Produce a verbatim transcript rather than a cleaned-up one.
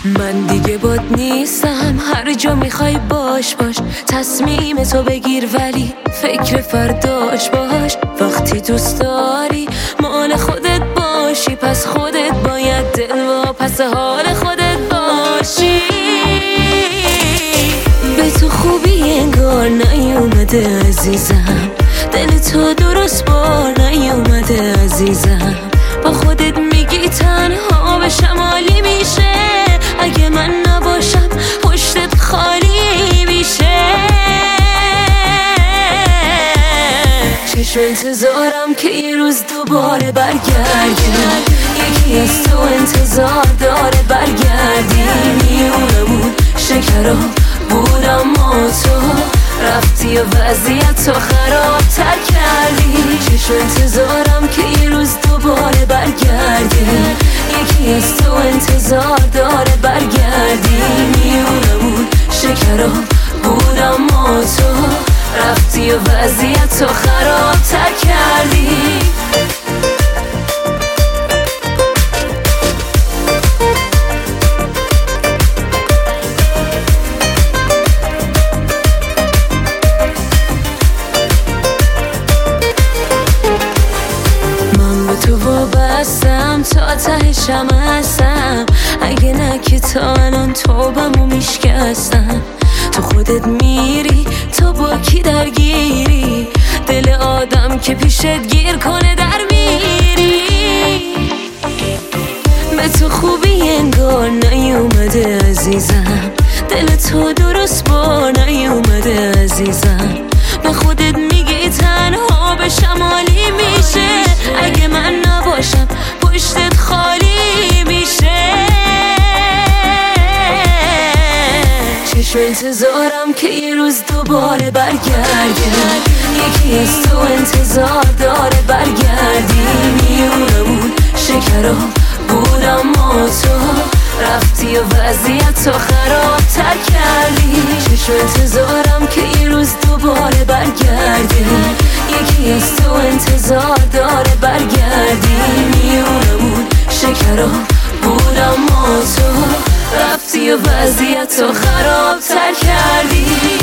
من دیگه باد نیستم، هر جا میخوای باش باش، تصمیم تو بگیر ولی فکر فرداش باش. وقتی دوست داری مال خودت باشی، پس خودت باید دل و پس حال خودت باشی. به تو خوبی انگار نیومده عزیزم، دل تو درست بار نیومده عزیزم. با خودت میگی تنها به شمالی میشه، اگه من نباشم پشتت خالی میشه. چشم انتظارم که یه روز دوباره برگردی، یکی از تو انتظار داره برگردی. میونمون شکرا بود اما تو رفتی و وضعیت تو خراب تر کردی. چشم انتظارم که یه روز دوباره برگردی، یکی از تو انتظار داره برگردی. میونمون شکرا بود اما تو رفتی و وضعیت تو خراب تر کردی. تو وابستم تا تهشم هستم، اگه نه که تا الان توبمو میشکستم. تو خودت میری تو با کی درگیری، دل آدم که پیشت گیر کنه در میری. به تو خوبی انگار نیومده عزیزم، دل تو درست با نیومده عزیزم. به خودت میگی تنها به شمالی میشه، اگه من نباشم پشتت خالی میشه. چشم انتظارم که یه روز دوباره برگردی، یکی از تو انتظار داره برگردی. میونمون شکرا بود اما تو رفتی و وضعیت تو خراب تر کردی. چشم انتظارم که یه روز دوباره برگردی، یکی از تو انتظار داره برگردی. میونمون شکرا بود اما تو رفتی و وضعیت تو خراب تر کردی.